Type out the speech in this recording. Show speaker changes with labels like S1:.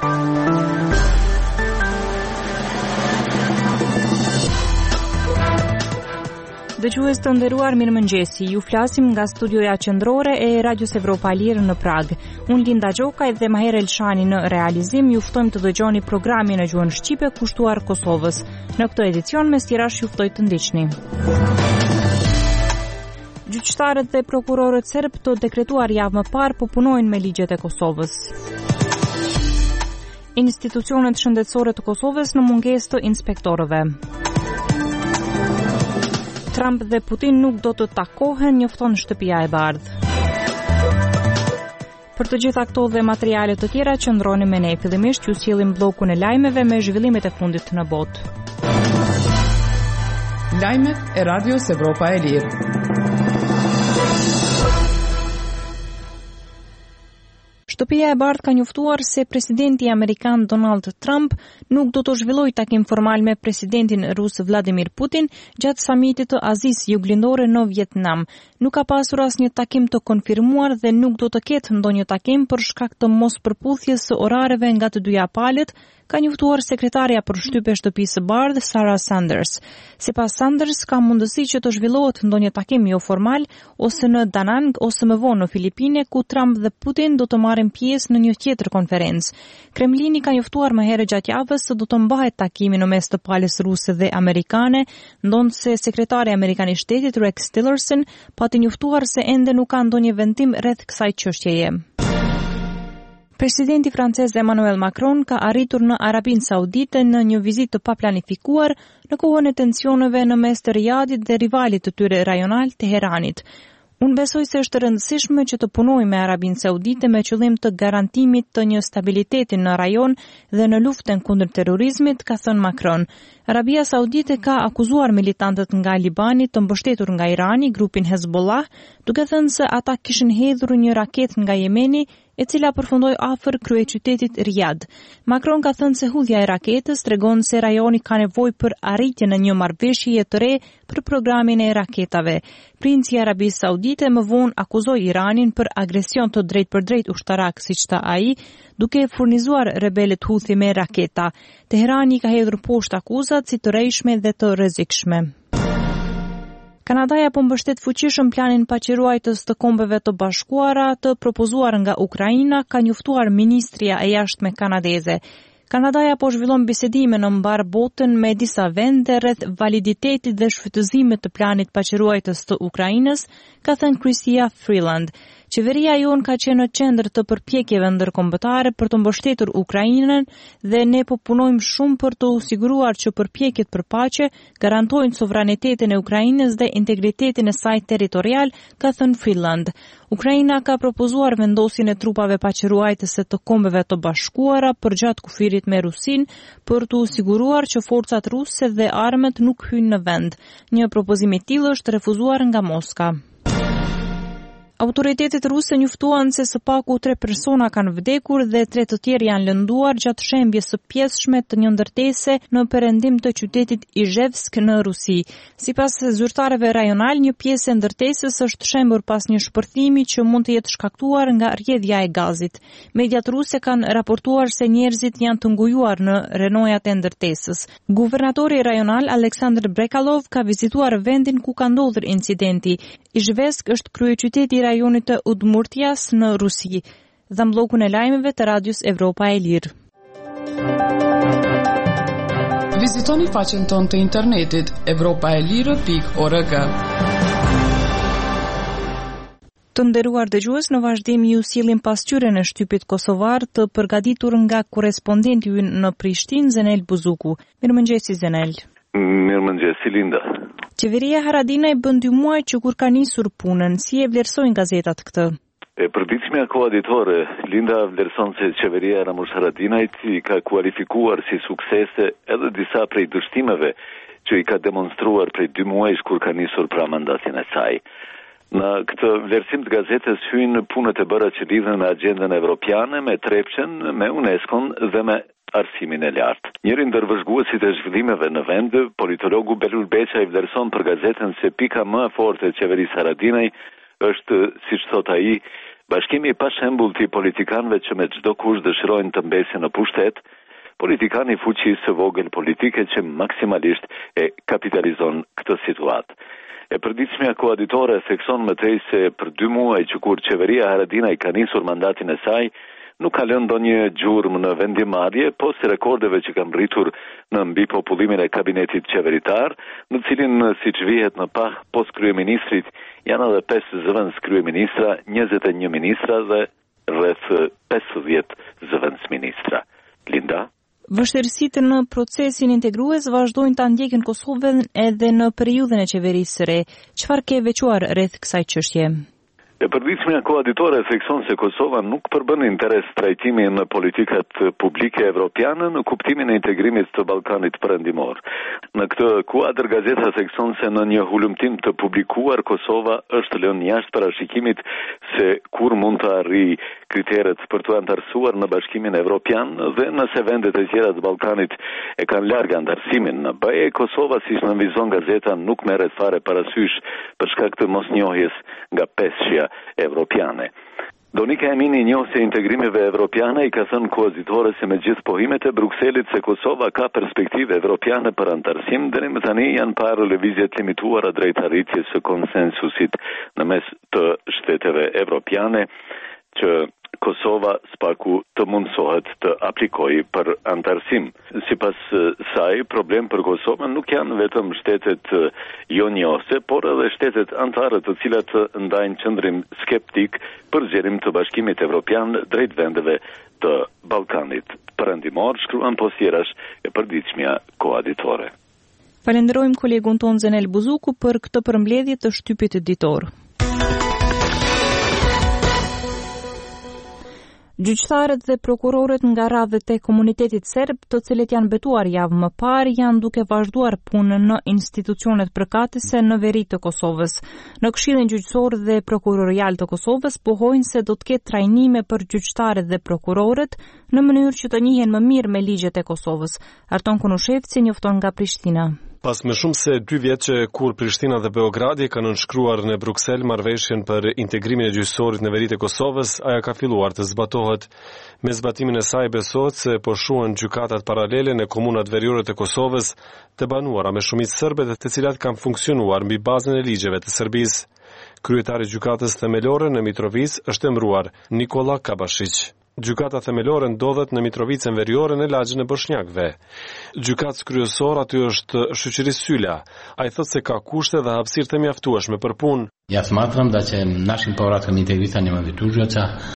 S1: Dëgjues të nderuar, mirëmëngjesi. Ju flasim nga studioja qendrore e Radios Evropa e Lirë në Prag. Unë Linda Gjokaj dhe Maher Elshani në realizim ju ftojmë të dëgjoni programin në gjuhën shqipe kushtuar Kosovës. Në këtë edicion mes tjerash ju ftoj të ndiqni. Gjyqtarët dhe prokurorët serb të dekretuar javë më parë po punojnë me ligjet e Kosovës. Institucionet shëndetësore të Kosovës në mungesë të inspektorëve. Trump dhe Putin nuk do të takohen, njofton Shtëpia e Bardhë. Për të gjitha këto dhe materiale të tjera qëndroni me ne. Fillimisht ju sjellim bllokun e lajmeve me zhvillimet e fundit në botë.
S2: Lajmet e Radios Evropa e Lirë.
S1: Shtëpia e Bardhë ka njoftuar se presidenti amerikan Donald Trump nuk do të zhvillojë takim formal me presidentin rus Vladimir Putin gjatë samitit të Azisë Juglindore në Vietnam. Nuk ka pasur asnjë takim të konfirmuar dhe nuk do të ketë ndonjë takim për shkak të mospërputhjes së orareve nga të dyja palët, ka njoftuar sekretarja për shtypje Shtëpisë së Bardhë Sarah Sanders. Sipas Sanders, ka mundësi që të zhvillohet ndonjë takim jo formal ose në Da Nang ose më vonë në Filipine, ku Trump dhe Putin do të marrin pjesë në një tjetër konferencë. Kremlini ka njoftuar më herët gjatë javës se do të mbahet takimi në mes të palës ruse dhe amerikane, ndonse sekretari amerikan i shtetit Rex Tillerson pati njoftuar se ende nuk ka ndonjë vendim rreth kësaj çështjeje. Presidenti francez Emmanuel Macron ka arritur në Arabinë Saudite në një vizitë të paplanifikuar në kohën e tensioneve në mes të Riyadit dhe rivalit të tyre rajonal Teheranit. Unë besoj se është rëndësishme që të punojmë me Arabinë Saudite me qëllim të garantimit të një stabiliteti në rajon dhe në luftën kundër terrorizmit, ka thënë Macron. Arabia Saudite ka akuzuar militantët nga Libani të mbështetur nga Irani, grupin Hezbollah, duke thënë se ata kishin hedhur një raketë nga Jemeni, e cila përfundoi afër kryeqytetit Riyadh. Macron ka thënë se hudhja e raketës tregon se rajoni ka nevojë për arritjen e një marrëveshjeje të re për programin e raketave. Princi i Arabisë Saudite më vonë akuzoi Iranin për agresion të drejtpërdrejt ushtarak, siç tha ai, duke furnizuar rebelet Houthi me raketa. Teherani ka hedhur poshtë akuzat si të rrejshme dhe të rrezikshme. Kanadaja po mbështet fuqishëm planin paqëruajtës të Kombeve të Bashkuara të propozuar nga Ukraina, ka njoftuar ministria e jashtme kanadeze. Kanadaja po zhvillon bisedime në mbar botën me disa vende rreth validitetit dhe shfrytëzimit të planit paqëruajtës të Ukrainës, ka thënë Chrystia Freeland. Qeveria jon ka qenë në qendër të përpjekjeve ndërkombëtare për të mbështetur Ukrainën dhe ne po punojmë shumë për të siguruar që përpjekjet për paqe garantojnë sovranitetin e Ukrainës dhe integritetin e saj territorial, ka thënë Freeland. Ukraina ka propozuar vendosjen e trupave paqëruajtëse të Kombeve të Bashkuara përgjatë kufirit me Rusin për të siguruar që forcat ruse dhe armët nuk hyjnë në vend. Një propozim i tillë është refuzuar nga Moska. Autoritetet ruse njoftuan se së paku 3 persona kanë vdekur dhe 3 të tjerë janë lënduar gjatë shembjes së pjesshme të një ndërtese në perëndim të qytetit Izhevsk në Rusi. Sipas zyrtarëve rajonal, një pjesë e ndërtesës është shembur pas një shpërthimi që mund të jetë shkaktuar nga rrjedhja e gazit. Mediat ruse kanë raportuar se njerëzit janë të ngujuar në renojat e ndërtesës. Guvernatori rajonal Aleksandr Brekalov ka vizituar vendin ku ka ndodhur incidenti. Izhevsk është kryeqyteti i rajonit të Udmurtias në Rusi. Dhe bllokun e lajmeve të Radios Evropa e Lirë.
S2: Vizitoni faqen tonë të internetit evropaelire.org.
S1: Të nderuar dëgjues, në vazhdim ju sjellim pasqyrën e shtypit kosovar të përgatitur nga korrespondenti ynë në Prishtinë, Zenel Buzuku. Mirëmëngjesi Zenel.
S3: Mirëmëngjesi Linda.
S1: Qeveria Haradinaj bën 2 muaj që kur ka nisur punën, si e vlerësojnë gazetat këtë?
S3: Përditshmja koaditore, Linda vlerëson se qeveria e Ramush Haradinajt i ka kualifikuar si suksese edhe disa prej dështimeve që i ka demonstruar prej 2 muajsh kur ka nisur pra mandatin e saj. Në këtë vlerësim të gazetës hyjnë punët e bëra që lidhen me agjendën evropiane, me Trepçen, me UNESCO-n dhe me arsimin e lartë. Njëri ndër vëzhguesit e zhvillimeve në vend, politologu Belul Beqa i vlerëson për gazetën se pika më e forte e qeverisë Haradinaj është, siç thot ai, Bashkimi pa shembull të politikanëve që me çdo kusht dëshirojnë të mbesin në pushtet, politikani fuqisë së vogël politike që maksimalisht e kapitalizon këtë situatë. E përditshmja koaditore thekson më tej se për 2 muaj që kur qeveria Haradinaj ka nisur mandatin e saj, nuk ka lënë ndonjë gjurmë në vendimarrje, pas rekordeve që kanë rritur në mbi popullimin e kabinetit qeveritar, në cilin siç vihet në pah pos kryeministrit janë edhe 5 zëvendës kryeministra, 21 ministra dhe rreth 50 zëvendës ministra. Linda?
S1: Vështirësitë në procesin integrues vazhdojnë ta ndjekin Kosovën edhe në periudhën e qeverisë së re. Çfarë ke veçuar rreth kësaj çështje?
S3: E përditshmja koaditore thekson se Kosova nuk përbën interes trajtimi në politikat publike evropiane në kuptimin e integrimit të Ballkanit Perëndimor. Në këtë kuadër gazeta thekson se në një hulumtim të publikuar Kosova është lënë jashtë parashikimit se kur mund të arrijë kriteret për të antarësuar në Bashkimin Evropian dhe nëse vendet e tjera të Ballkanit e kanë larg antarësimin në BE, Kosova, siç nënvizon gazeta, nuk merret fare parasysh për shkak të mosnjohjes nga peshqja evropiane. Donika Emini, njohësi e integrimeve evropiane, i ka thënë koazitore se me gjithë pohimet e Brukselit se Kosova ka perspektive evropiane për antarësim, deri më tani janë parë lëvizjet limituara drejt arritjes së konsensusit në mes të shteteve evropiane që Kosova spaku të mundsohet të aplikojë për antarësim. Sipas saj, problem për Kosovën nuk janë vetëm shtetet jo njohëse, por edhe shtetet anëtare të cilat ndajnë qëndrim skeptik për zgjerim të Bashkimit Evropian drejt vendeve të Ballkanit Perëndimor, shkruan posjerash e përditshmja koaditore.
S1: Falenderojmë kolegun ton Zenel Buzuku për këtë përmbledhje të shtypit ditor. Gjyqtarët dhe prokurorët nga radhët e komunitetit serb, të cilët janë betuar javë më parë, janë duke vazhduar punën në institucionet përkatëse në veri të Kosovës. Në Këshillin Gjyqësor dhe Prokurorial të Kosovës pohojnë se do të ketë trajnime për gjyqtarët dhe prokurorët në mënyrë që të njihen më mirë me ligjet e Kosovës. Arton Kunushevci njofton nga Prishtina.
S4: Pas më shumë se 2 vjet që kur Prishtina dhe Beogradi kanë nënshkruar në Bruksel marrëveshjen për integrimin e gjyqësorit në veritë e Kosovës, ajo ka filluar të zbatohet. Me zbatimin e saj besohet se po shuhen gjykatat paralele në komunat veriore të Kosovës, të banuara me shumicë serbe, të cilat kanë funksionuar mbi bazën e ligjeve të Serbisë. Kryetari i gjykatës themelore në Mitrovic është emëruar Nikola Kabashić. Gjykata themelore ndodhet në Mitrovicën veriore në lagjën e Boshnjakëve. Gjykatës kryesor aty është shoqëri Syla. Ai thotë se ka kushte dhe hapësirë të mjaftueshme për punë.
S5: Ja smatram da će našim povratkom integritenim tužioca